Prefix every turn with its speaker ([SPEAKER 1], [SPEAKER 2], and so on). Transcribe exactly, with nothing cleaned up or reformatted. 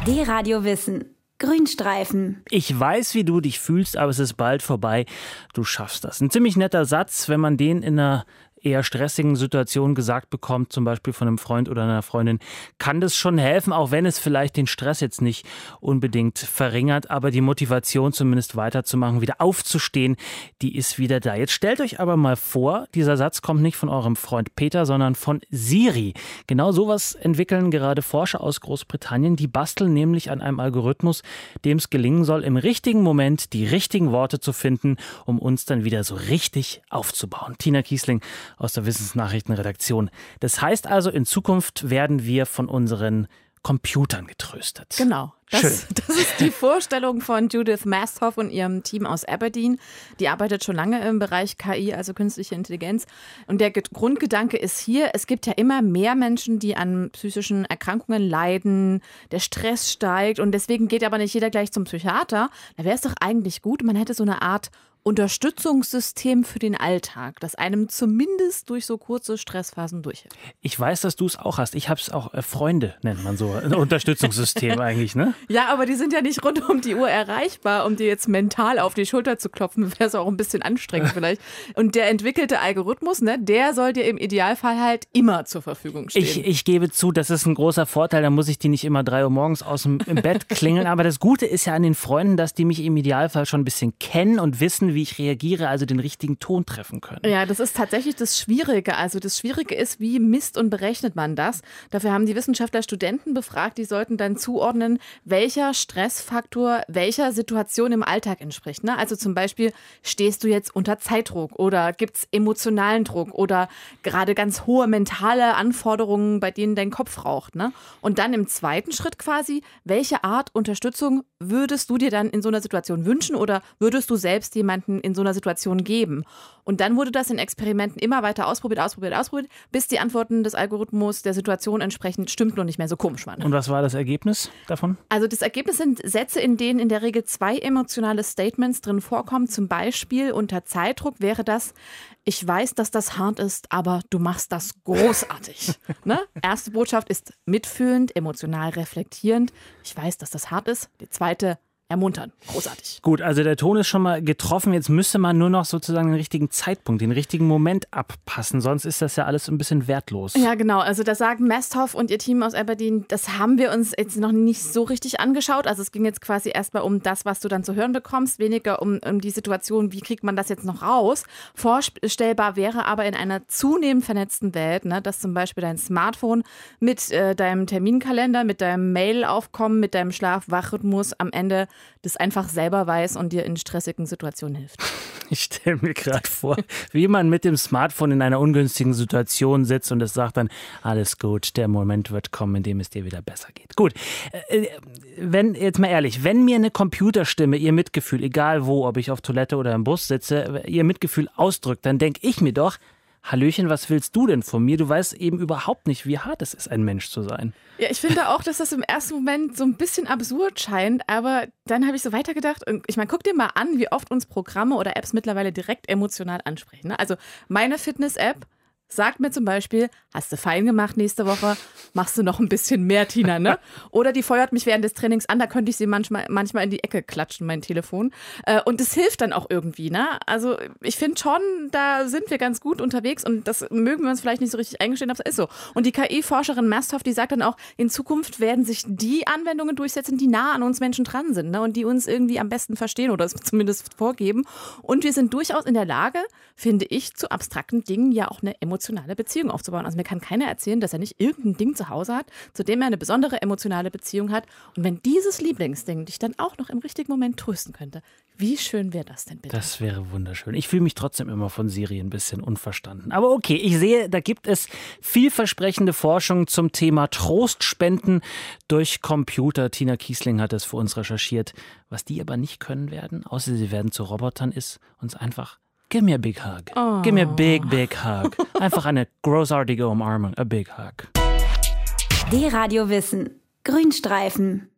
[SPEAKER 1] D-Radio Wissen. Grünstreifen.
[SPEAKER 2] Ich weiß, wie du dich fühlst, aber es ist bald vorbei. Du schaffst das. Ein ziemlich netter Satz, wenn man den in einer eher stressigen Situation gesagt bekommt, zum Beispiel von einem Freund oder einer Freundin, kann das schon helfen, auch wenn es vielleicht den Stress jetzt nicht unbedingt verringert, aber die Motivation zumindest weiterzumachen, wieder aufzustehen, die ist wieder da. Jetzt stellt euch aber mal vor, dieser Satz kommt nicht von eurem Freund Peter, sondern von Siri. Genau sowas entwickeln gerade Forscher aus Großbritannien, die basteln nämlich an einem Algorithmus, dem es gelingen soll, im richtigen Moment die richtigen Worte zu finden, um uns dann wieder so richtig aufzubauen. Tina Kiesling aus der Wissensnachrichtenredaktion. Das heißt also, in Zukunft werden wir von unseren Computern getröstet.
[SPEAKER 3] Genau. Das,
[SPEAKER 2] Schön.
[SPEAKER 3] das ist die Vorstellung von Judith Masthoff und ihrem Team aus Aberdeen. Die arbeitet schon lange im Bereich K I, also künstliche Intelligenz. Und der Grundgedanke ist hier, es gibt ja immer mehr Menschen, die an psychischen Erkrankungen leiden. Der Stress steigt und deswegen geht aber nicht jeder gleich zum Psychiater. Da wäre es doch eigentlich gut, man hätte so eine Art Unterstützungssystem für den Alltag, das einem zumindest durch so kurze Stressphasen durchhilft.
[SPEAKER 2] Ich weiß, dass du es auch hast. Ich habe es auch, äh, Freunde nennt man so, ein Unterstützungssystem eigentlich, ne?
[SPEAKER 3] Ja, aber die sind ja nicht rund um die Uhr erreichbar, um dir jetzt mental auf die Schulter zu klopfen, wäre es auch ein bisschen anstrengend vielleicht. Und der entwickelte Algorithmus, ne, der soll dir im Idealfall halt immer zur Verfügung stehen.
[SPEAKER 2] Ich, ich gebe zu, das ist ein großer Vorteil, da muss ich die nicht immer drei Uhr morgens aus dem im Bett klingeln, aber das Gute ist ja an den Freunden, dass die mich im Idealfall schon ein bisschen kennen und wissen, wie ich reagiere, also den richtigen Ton treffen können.
[SPEAKER 3] Ja, das ist tatsächlich das Schwierige. Also das Schwierige ist, wie misst und berechnet man das? Dafür haben die Wissenschaftler Studenten befragt, die sollten dann zuordnen, welcher Stressfaktor welcher Situation im Alltag entspricht. Ne? Also zum Beispiel, stehst du jetzt unter Zeitdruck oder gibt es emotionalen Druck oder gerade ganz hohe mentale Anforderungen, bei denen dein Kopf raucht. Ne? Und dann im zweiten Schritt quasi, welche Art Unterstützung würdest du dir dann in so einer Situation wünschen oder würdest du selbst jemanden in so einer Situation geben? Und dann wurde das in Experimenten immer weiter ausprobiert, ausprobiert, ausprobiert, bis die Antworten des Algorithmus der Situation entsprechend stimmt und nicht mehr so komisch waren.
[SPEAKER 2] Und was war das Ergebnis davon?
[SPEAKER 3] Also das Ergebnis sind Sätze, in denen in der Regel zwei emotionale Statements drin vorkommen. Zum Beispiel unter Zeitdruck wäre das: Ich weiß, dass das hart ist, aber du machst das großartig. Ne? Erste Botschaft ist mitfühlend, emotional reflektierend. Ich weiß, dass das hart ist. Die zweite: ermuntern. Großartig.
[SPEAKER 2] Gut, also der Ton ist schon mal getroffen. Jetzt müsste man nur noch sozusagen den richtigen Zeitpunkt, den richtigen Moment abpassen. Sonst ist das ja alles ein bisschen wertlos.
[SPEAKER 3] Ja, genau. Also das sagen Masthoff und ihr Team aus Aberdeen, das haben wir uns jetzt noch nicht so richtig angeschaut. Also es ging jetzt quasi erstmal um das, was du dann zu hören bekommst, weniger um, um die Situation, wie kriegt man das jetzt noch raus. Vorstellbar wäre aber in einer zunehmend vernetzten Welt, ne, dass zum Beispiel dein Smartphone mit äh, deinem Terminkalender, mit deinem Mailaufkommen, mit deinem Schlaf-Wach-Rhythmus am Ende das einfach selber weiß und dir in stressigen Situationen hilft.
[SPEAKER 2] Ich stelle mir gerade vor, wie man mit dem Smartphone in einer ungünstigen Situation sitzt und es sagt dann, alles gut, der Moment wird kommen, in dem es dir wieder besser geht. Gut, wenn, jetzt mal ehrlich, wenn mir eine Computerstimme ihr Mitgefühl, egal wo, ob ich auf Toilette oder im Bus sitze, ihr Mitgefühl ausdrückt, dann denke ich mir doch, Hallöchen, was willst du denn von mir? Du weißt eben überhaupt nicht, wie hart es ist, ein Mensch zu sein.
[SPEAKER 3] Ja, ich finde auch, dass das im ersten Moment so ein bisschen absurd scheint, aber dann habe ich so weitergedacht und ich meine, guck dir mal an, wie oft uns Programme oder Apps mittlerweile direkt emotional ansprechen. Ne? Also meine Fitness-App sagt mir zum Beispiel, hast du fein gemacht nächste Woche, machst du noch ein bisschen mehr, Tina, ne? Oder die feuert mich während des Trainings an, da könnte ich sie manchmal, manchmal in die Ecke klatschen, mein Telefon. Und das hilft dann auch irgendwie, ne? Also ich finde schon, da sind wir ganz gut unterwegs und das mögen wir uns vielleicht nicht so richtig eingestehen, aber es ist so. Und die K I-Forscherin Masthoff, die sagt dann auch, in Zukunft werden sich die Anwendungen durchsetzen, die nah an uns Menschen dran sind, ne? Und die uns irgendwie am besten verstehen oder es zumindest vorgeben. Und wir sind durchaus in der Lage, finde ich, zu abstrakten Dingen ja auch eine emotionale Beziehung aufzubauen. Also mir kann keiner erzählen, dass er nicht irgendein Ding zu Hause hat, zu dem er eine besondere emotionale Beziehung hat. Und wenn dieses Lieblingsding dich dann auch noch im richtigen Moment trösten könnte, wie schön wäre das denn bitte?
[SPEAKER 2] Das wäre wunderschön. Ich fühle mich trotzdem immer von Siri ein bisschen unverstanden. Aber okay, ich sehe, da gibt es vielversprechende Forschung zum Thema Trostspenden durch Computer. Tina Kiesling hat das für uns recherchiert. Was die aber nicht können werden, außer sie werden zu Robotern, ist uns einfach Give me a big hug. Oh. Give me a big, big hug. Einfach eine großartige Umarmung. A big hug.
[SPEAKER 1] D-Radio Wissen. Grünstreifen.